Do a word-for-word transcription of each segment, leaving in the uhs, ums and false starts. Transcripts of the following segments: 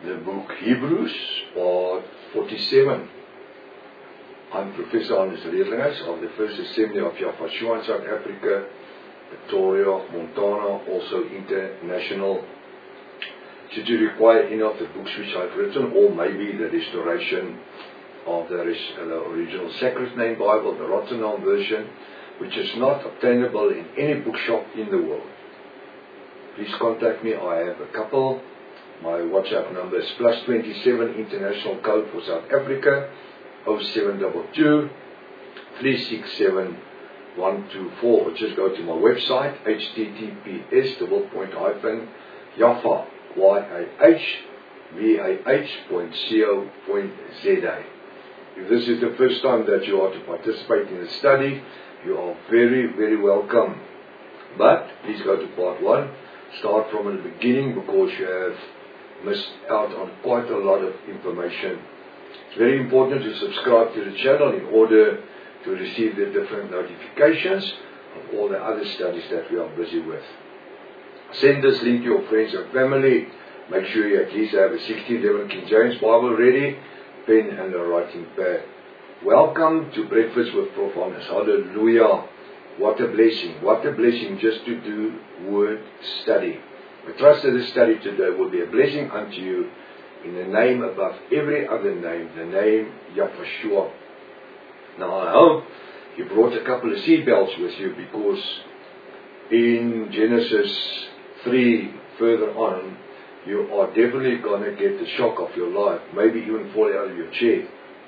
the book Hebrews, part forty-seven. I'm Professor Hannes Redlinghuis of the First Assembly of Yafashua in South Africa, Pretoria, Montana, also international. Should you require any of the books which I've written, or maybe the restoration of the, res- uh, the original Sacred Name Bible, the Rotterdam version, which is not obtainable in any bookshop in the world, please contact me. I have a couple. My WhatsApp number is plus twenty-seven international code for South Africa, oh seven two two, three six seven, one two four. Or just go to my website, https double point hyphen Yafa, Y A H V A H point co point za. If this is the first time that you are to participate in the study, you are very, very welcome. But please go to part one. Start from the beginning, because you have missed out on quite a lot of information. It's very important to subscribe to the channel in order to receive the different notifications of all the other studies that we are busy with. Send this link to your friends and family. Make sure you at least have a sixteen eleven King James Bible ready, pen and a writing pad. Welcome to Breakfast with Prof Hannes. Hallelujah. What a blessing. What a blessing just to do word study. I trust that this study today will be a blessing unto you in the name above every other name, the name Yafashua. Now I hope you brought a couple of seatbelts with you, because in Genesis three further on, you are definitely going to get the shock of your life, maybe even fall out of your chair,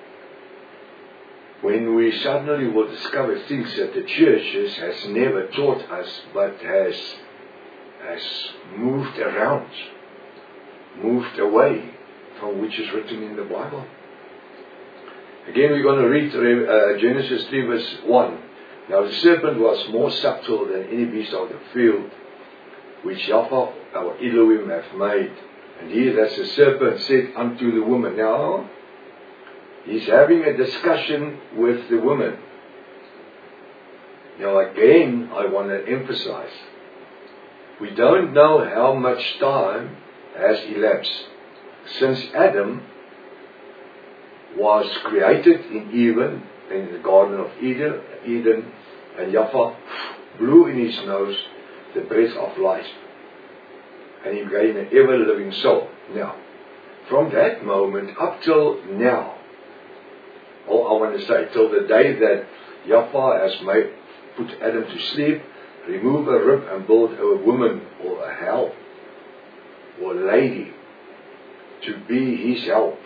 when we suddenly will discover things that the church has never taught us, but has has moved around, moved away from which is written in the Bible. Again, we're going to read uh, Genesis three verse one. Now the serpent was more subtle than any beast of the field, which Yahweh our Elohim hath made. And he, that's the serpent, said unto the woman. Now, he's having a discussion with the woman. Now again, I want to emphasize, we don't know how much time has elapsed since Adam was created in Eden, in the Garden of Eden, Eden and Yahweh blew in his nose the breath of life, and he became an ever-living soul. Now, from that moment up till now, or I want to say, till the day that Yahweh has made, put Adam to sleep, remove a rib and build a woman or a help or a lady to be his help.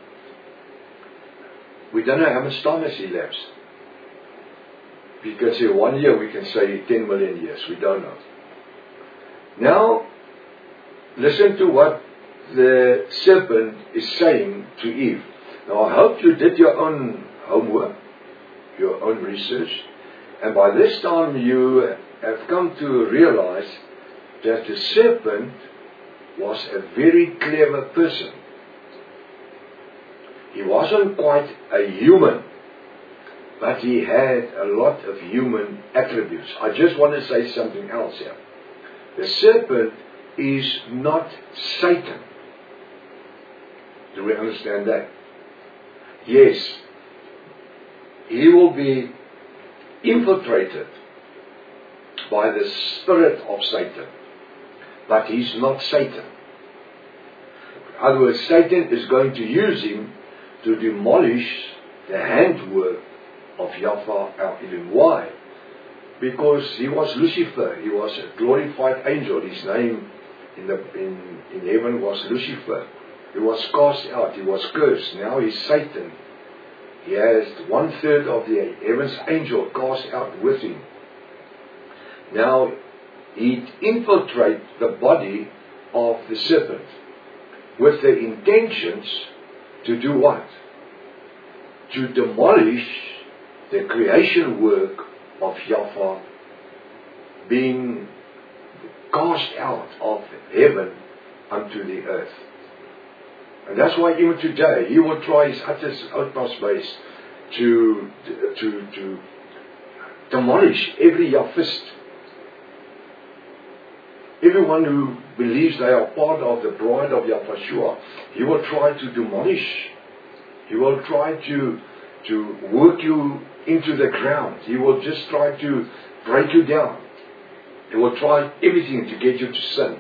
We don't know how much time has elapsed. We can say one year, we can say ten million years. We don't know. Now, listen to what the serpent is saying to Eve. Now, I hope you did your own homework, your own research, and by this time you have come to realize that the serpent was a very clever person. He wasn't quite a human, but he had a lot of human attributes. I just want to say something else here. The serpent is not Satan. Do we understand that? Yes, he will be infiltrated by the spirit of Satan, but he's not Satan. In other words, Satan is going to use him to demolish the handwork of Yahweh our Elohim. Why? Because he was Lucifer. He was a glorified angel. His name in the in, in heaven was Lucifer. He was cast out. He was cursed. Now he's Satan. He has one third of the heaven's angel cast out with him. Now he infiltrates the body of the serpent with the intentions to do what? To demolish the creation work of Yahweh, being cast out of heaven unto the earth. And that's why even today he will try his utmost, utmost best to, to, to demolish every Yahwist, everyone who believes they are part of the bride of Yahushua, he will try to demolish. He will try to, to work you into the ground. He will just try to break you down. He will try everything to get you to sin.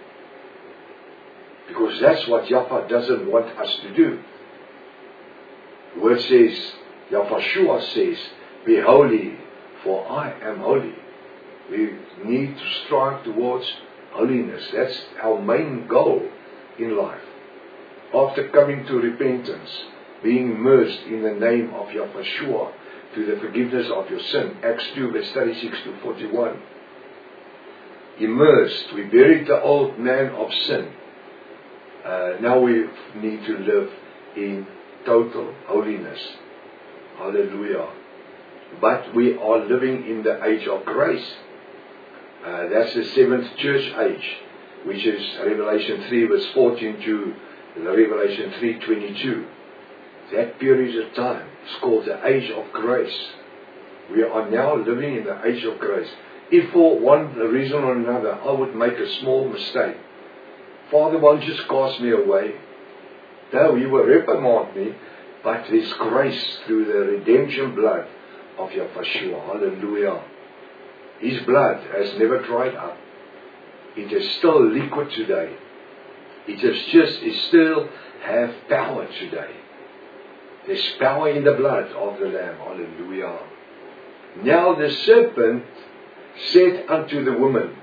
Because that's what Yahweh doesn't want us to do. The word says, Yahushua says, be holy, for I am holy. We need to strive towards holiness. That's our main goal in life. After coming to repentance, being immersed in the name of Yahushua to the forgiveness of your sin. Acts two verse thirty-six to forty-one. Immersed, we buried the old man of sin. Uh, now we need to live in total holiness. Hallelujah. But we are living in the age of grace. Uh, that's the seventh church age, which is Revelation three verse fourteen to Revelation three twenty-two. That period of time is called the age of grace. We are now living in the age of grace. If for one reason or another I would make a small mistake, Father won't just cast me away. No, He will reprimand me, but His grace through the redemption blood of Yahushua. Hallelujah. His blood has never dried up. It is still liquid today. It is just, it still have power today. There's power in the blood of the Lamb. Hallelujah. Now the serpent said unto the woman.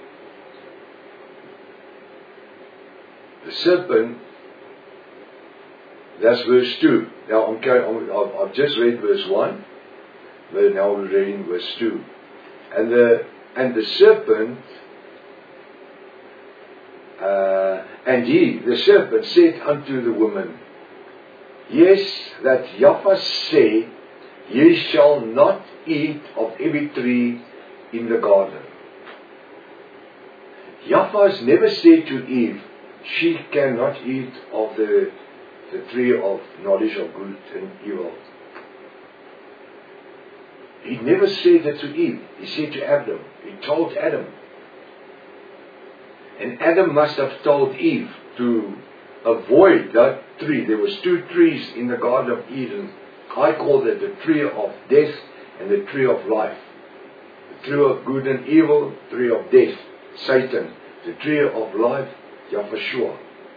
The serpent, that's verse two. Now I'm, I'm, I've just read verse one. But now we're reading verse two. And the, and the serpent, uh, and he, the serpent, said unto the woman, yes, that Yahweh said, ye shall not eat of every tree in the garden. Yahweh has never said to Eve, she cannot eat of the, the tree of knowledge of good and evil. He never said that to Eve. He said to Adam. He told Adam. And Adam must have told Eve to avoid that tree. There was two trees in the Garden of Eden. I call it the tree of death and the tree of life. The tree of good and evil, the tree of death, Satan. The tree of life, Yahushua.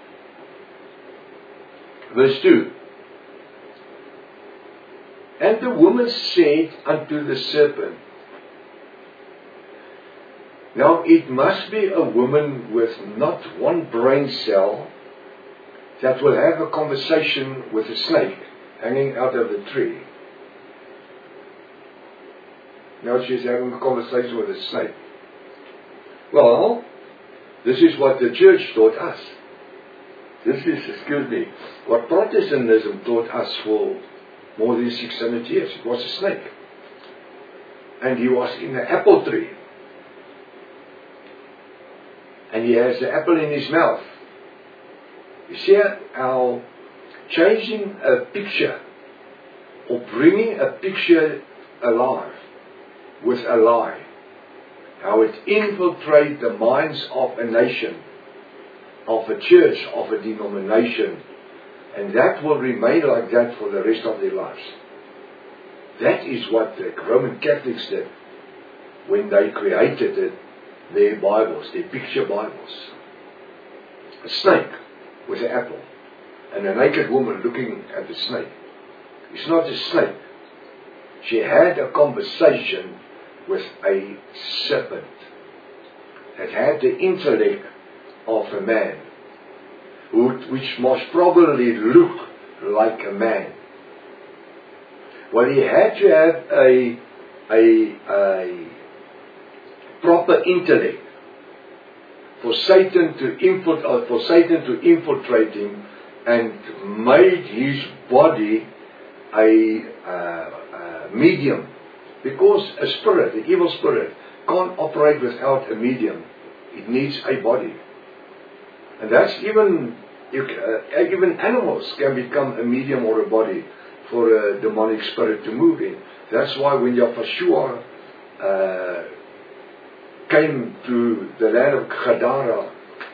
Verse two. And the woman said unto the serpent. Now it must be a woman with not one brain cell that will have a conversation with a snake hanging out of the tree. Now she's having a conversation with a snake. Well, this is what the church taught us. This is, excuse me, what Protestantism taught us for more than six hundred years. It was a snake. And he was in the apple tree. And he has the apple in his mouth. You see how changing a picture or bringing a picture alive with a lie, how it infiltrates the minds of a nation, of a church, of a denomination, and that will remain like that for the rest of their lives. That is what the Roman Catholics did when they created it, their Bibles, their picture Bibles. A snake with an apple and a naked woman looking at the snake. It's not a snake. She had a conversation with a serpent that had the intellect of a man, which most probably looked like a man. Well, he had to have a, a, a proper intellect for Satan to infiltrate, for Satan to infiltrate him, and made his body a, a, a medium, because a spirit, an evil spirit, can't operate without a medium. It needs a body. And that's even, uh, even animals can become a medium or a body for a demonic spirit to move in. That's why when Yahushua uh, came to the land of Gadara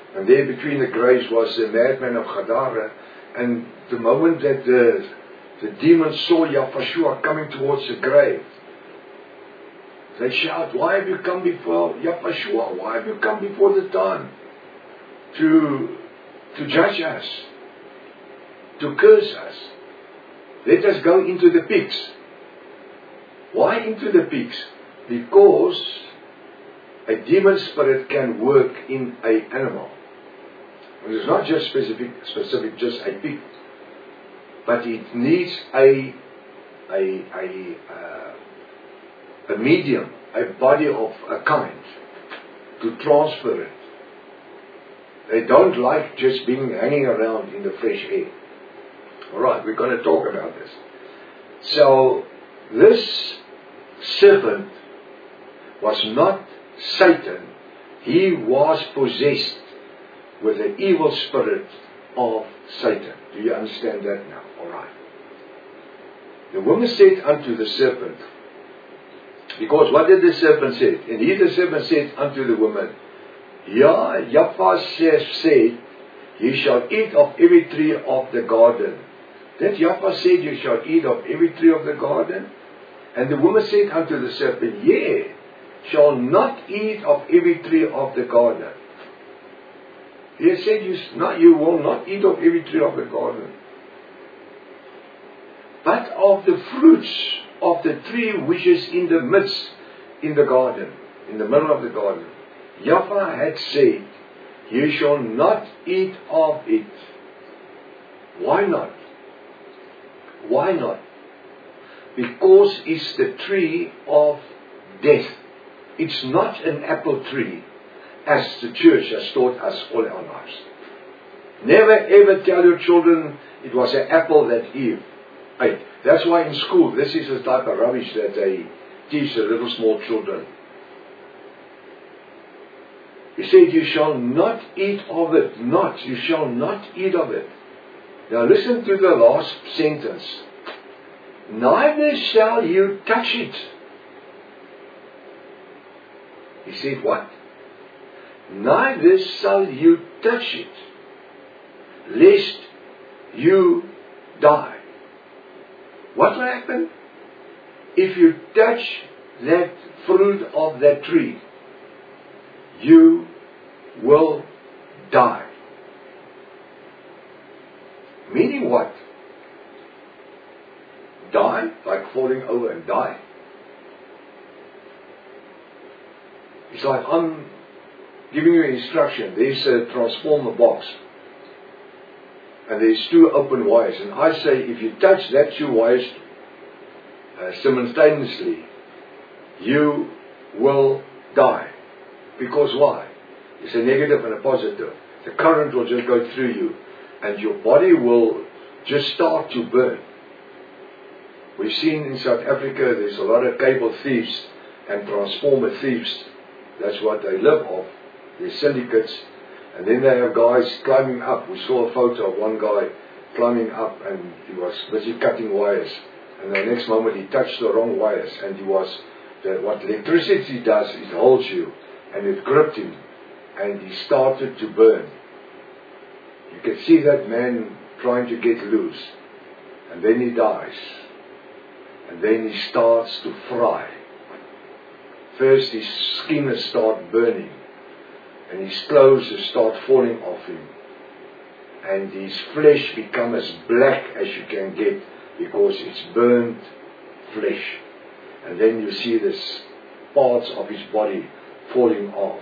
And there between the graves was the madman of Gadara. And the moment that the, the demons saw Yahshua coming towards the grave, they shout, "Why have you come before Yahshua? Why have you come before the time to, to judge us, to curse us? Let us go into the pigs." Why into the pigs? Because a demon spirit can work in an animal. And it's not just specific, specific, just a pig, but it needs a a a, uh, a medium, a body of a kind to transfer it. They don't like just being hanging around in the fresh air. All right, we're going to talk about this. So this serpent was not Satan. He was possessed with the evil spirit of Satan. Do you understand that now? All right. The woman said unto the serpent, because what did the serpent say? And he, the serpent, said unto the woman, "Yeah, Yahweh said, ye shall eat of every tree of the garden." That Yahweh said, "You shall eat of every tree of the garden." And the woman said unto the serpent, "Yea, shall not eat of every tree of the garden." He said, you, not, you will not eat of every tree of the garden, but of the fruits of the tree which is in the midst, in the garden, in the middle of the garden. Yahweh had said, "You shall not eat of it." Why not? Why not? Because it's the tree of death. It's not an apple tree, as the church has taught us all our lives. Never ever tell your children it was an apple that Eve ate. That's why in school, this is the type of rubbish that they teach the little small children. He said, "You shall not eat of it." Not, you shall not eat of it. Now listen to the last sentence. "Neither shall you touch it." He said what? "Neither shall you touch it, lest you die." What will happen? If you touch that fruit of that tree, you will die. Meaning what? Die, like falling over and die. It's like I'm giving you an instruction. There's a transformer box, and there's two open wires, and I say if you touch that two wires uh, simultaneously, you will die. Because why? It's a negative and a positive. The current will just go through you, and your body will just start to burn. We've seen in South Africa there's a lot of cable thieves and transformer thieves. That's what they live off. They're syndicates. And then they have guys climbing up. We saw a photo of one guy climbing up, and he was busy cutting wires. And the next moment he touched the wrong wires, and he was, the, what electricity does, it holds you. And it gripped him, and he started to burn. You can see that man trying to get loose. And then he dies. And then he starts to fry. First his skin starts burning, and his clothes start falling off him, and his flesh becomes as black as you can get, because it's burnt flesh. And then you see this parts of his body falling off.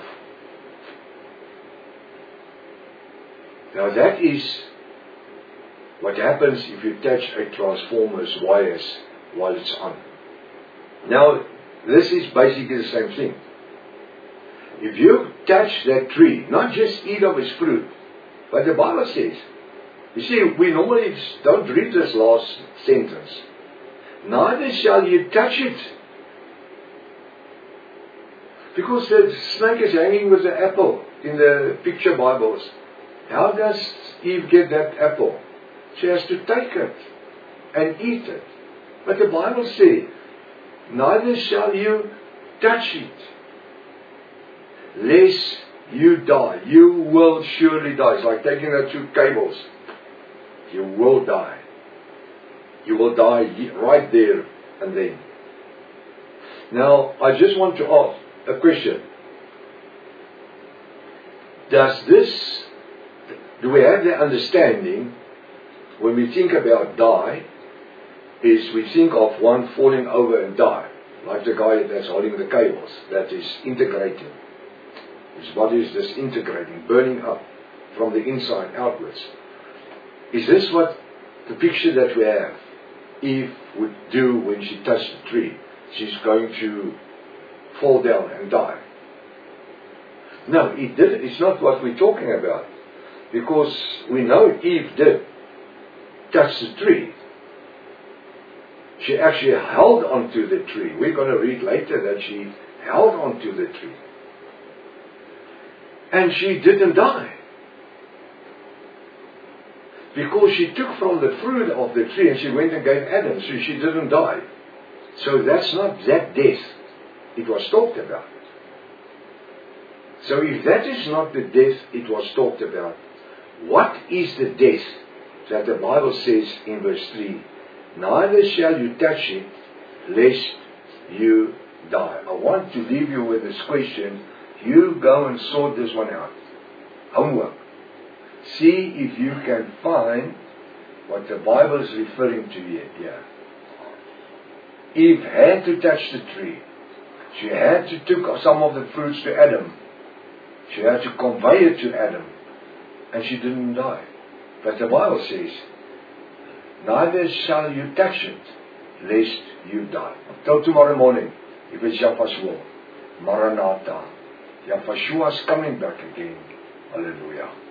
Now that is what happens if you touch a transformer's wires while it's on. Now this is basically the same thing. If you touch that tree, not just eat of its fruit, but the Bible says, you see, we normally don't read this last sentence. Neither shall you touch it. Because the snake is hanging with the apple in the picture Bibles. How does Eve get that apple? She has to take it and eat it. But the Bible says, neither shall you touch it, lest You die. You will surely die. It's like taking the two cables. You will die. You will die right there and then. Now, I just want to ask a question. Does this, do we have the understanding, when we think about die, is we think of one falling over and die, like the guy that's holding the cables, that is integrating. His body is disintegrating, burning up from the inside outwards. Is this what the picture that we have Eve would do when she touched the tree? She's going to fall down and die. No, it didn't. It's not what we're talking about. Because we know Eve did touch the tree. She actually held onto the tree. We're going to read later that she held onto the tree. And she didn't die. Because she took from the fruit of the tree and she went and gave Adam, so she didn't die. So that's not that death it was talked about. So if that is not the death it was talked about, what is the death that the Bible says in verse three? Neither shall you touch it, lest you die. I want to leave you with this question. You go and sort this one out. Homework. See if you can find what the Bible is referring to here. Yeah. Eve had to touch the tree. She had to take some of the fruits to Adam. She had to convey it to Adam. And she didn't die. But the Bible says, neither shall you touch it, lest you die. Until tomorrow morning, if it's Yahweh's will. Maranatha. Yahweh is coming back again. Hallelujah.